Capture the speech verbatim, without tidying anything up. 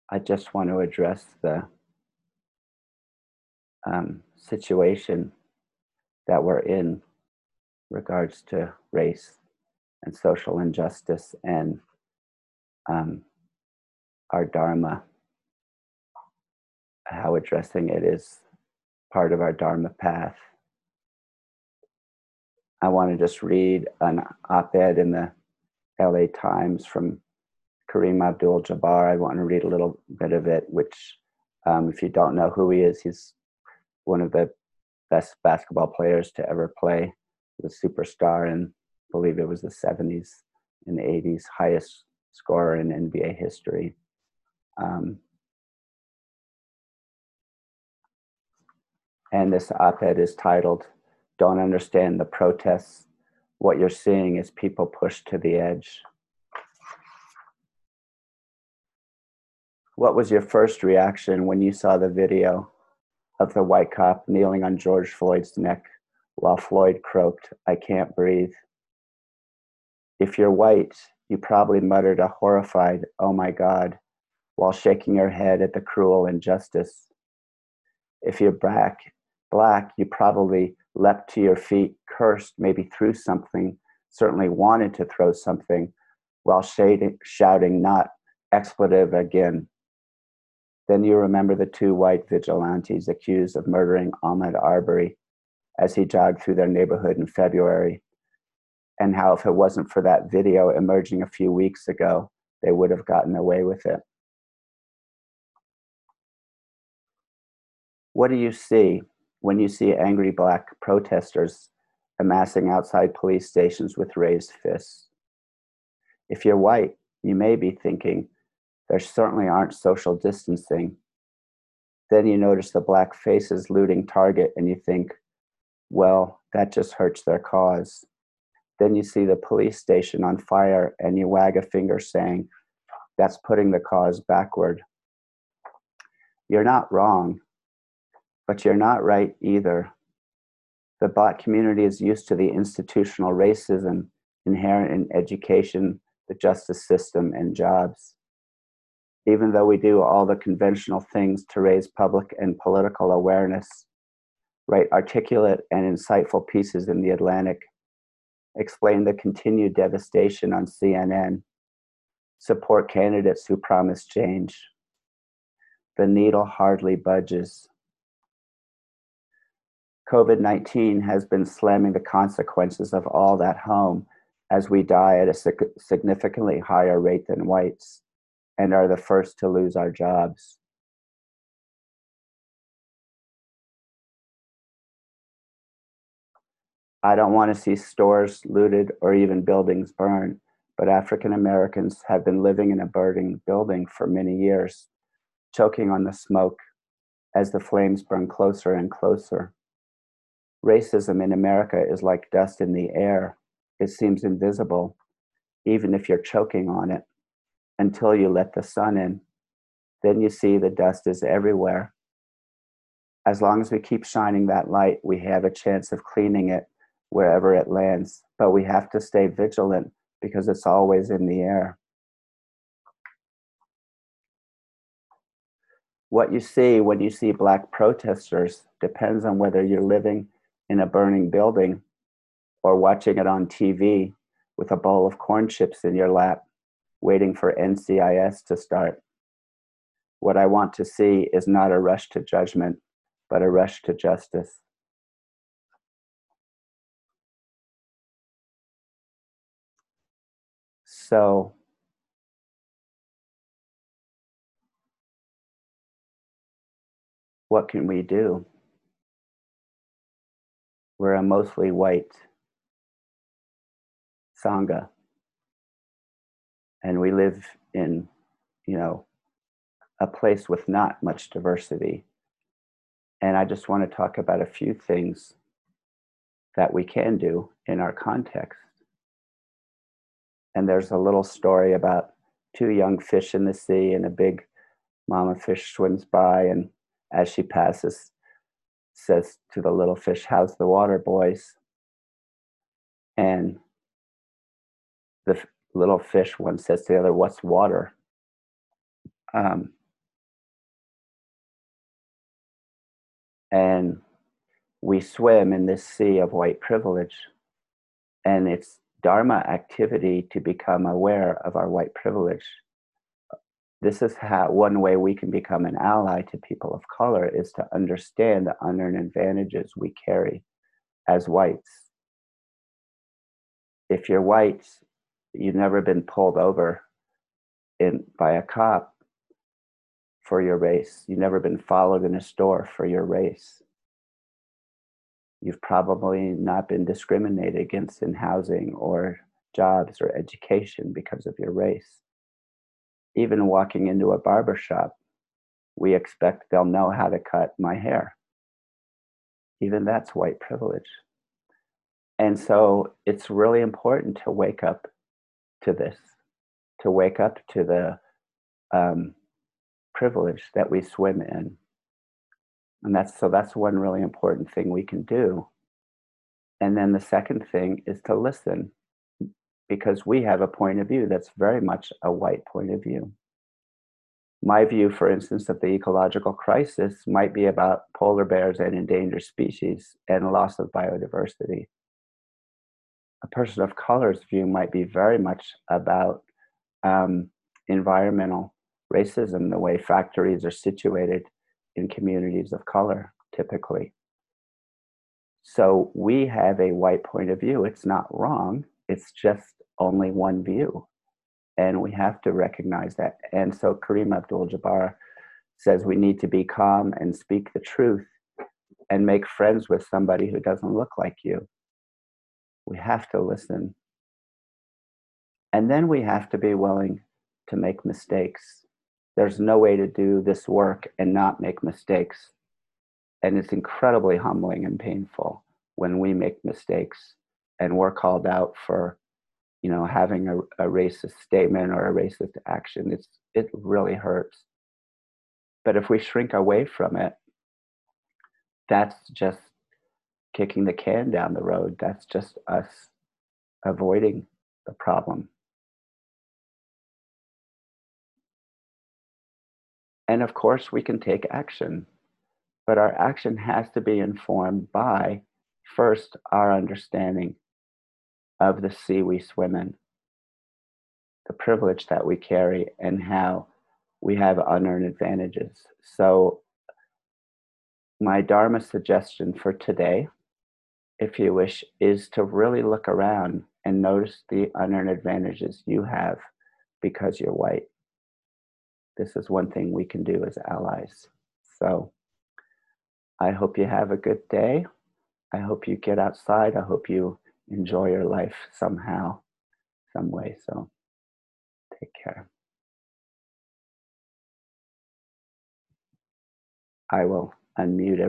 I just want to address the um, situation that we're in regards to race and social injustice and um, our Dharma, how addressing it is part of our Dharma path. I want to just read an op-ed in the L A Times from Kareem Abdul-Jabbar. I want to read a little bit of it, which, um, if you don't know who he is, he's one of the best basketball players to ever play. The superstar in, I believe it was the seventies and eighties, highest scorer in N B A history. Um, and this op-ed is titled, "Don't Understand the Protests. What you're seeing is people pushed to the edge." What was your first reaction when you saw the video of the white cop kneeling on George Floyd's neck while Floyd croaked, "I can't breathe"? If you're white, you probably muttered a horrified, "Oh my God," while shaking your head at the cruel injustice. If you're black, black, you probably leapt to your feet, cursed, maybe threw something, certainly wanted to throw something, while shading, shouting not expletive again. Then you remember the two white vigilantes accused of murdering Ahmaud Arbery as he jogged through their neighborhood in February, and how if it wasn't for that video emerging a few weeks ago, they would have gotten away with it. What do you see when you see angry black protesters amassing outside police stations with raised fists? If you're white, you may be thinking, there certainly aren't social distancing. Then you notice the black faces looting Target and you think, well, that just hurts their cause. Then you see the police station on fire and you wag a finger saying, that's putting the cause backward. You're not wrong, but you're not right either. The black community is used to the institutional racism inherent in education, the justice system, and jobs. Even though we do all the conventional things to raise public and political awareness, write articulate and insightful pieces in The Atlantic, explain the continued devastation on C N N, support candidates who promise change, the needle hardly budges. COVID nineteen has been slamming the consequences of all that home as we die at a significantly higher rate than whites and are the first to lose our jobs. I don't want to see stores looted or even buildings burned, but African Americans have been living in a burning building for many years, choking on the smoke as the flames burn closer and closer. Racism in America is like dust in the air. It seems invisible, even if you're choking on it, until you let the sun in. Then you see the dust is everywhere. As long as we keep shining that light, we have a chance of cleaning it wherever it lands, but we have to stay vigilant because it's always in the air. What you see when you see black protesters depends on whether you're living in a burning building or watching it on T V with a bowl of corn chips in your lap, waiting for N C I S to start. What I want to see is not a rush to judgment, but a rush to justice. So, what can we do? We're a mostly white Sangha, and we live in, you know, a place with not much diversity. And I just want to talk about a few things that we can do in our context. And there's a little story about two young fish in the sea, and a big mama fish swims by, and as she passes, says to the little fish, "How's the water, boys?" And the little fish one says to the other, "What's water?" Um, And we swim in this sea of white privilege. And it's Dharma activity to become aware of our white privilege. This is how one way we can become an ally to people of color is to understand the unearned advantages we carry as whites. If you're white, you've never been pulled over in by a cop for your race. You've never been followed in a store for your race. You've probably not been discriminated against in housing or jobs or education because of your race. Even walking into a barber shop, we expect they'll know how to cut my hair. Even that's white privilege. And so it's really important to wake up to this, to wake up to the um, privilege that we swim in. And that's so that's one really important thing we can do. And then the second thing is to listen, because we have a point of view that's very much a white point of view. My view, for instance, of the ecological crisis might be about polar bears and endangered species and loss of biodiversity. A person of color's view might be very much about um, environmental racism, the way factories are situated in communities of color, typically. So we have a white point of view. It's not wrong. It's just only one view. And we have to recognize that. And so Kareem Abdul-Jabbar says we need to be calm and speak the truth and make friends with somebody who doesn't look like you. We have to listen. And then we have to be willing to make mistakes. There's no way to do this work and not make mistakes. And it's incredibly humbling and painful when we make mistakes and we're called out for, you know, having a, a racist statement or a racist action. It's, it really hurts. But if we shrink away from it, that's just kicking the can down the road. That's just us avoiding the problem. And of course, we can take action, but our action has to be informed by, first, our understanding of the sea we swim in, the privilege that we carry, and how we have unearned advantages. So, my Dharma suggestion for today, if you wish, is to really look around and notice the unearned advantages you have because you're white. This is one thing we can do as allies. So, I hope you have a good day. I hope you get outside. I hope you enjoy your life somehow, some way. So, take care. I will unmute everyone.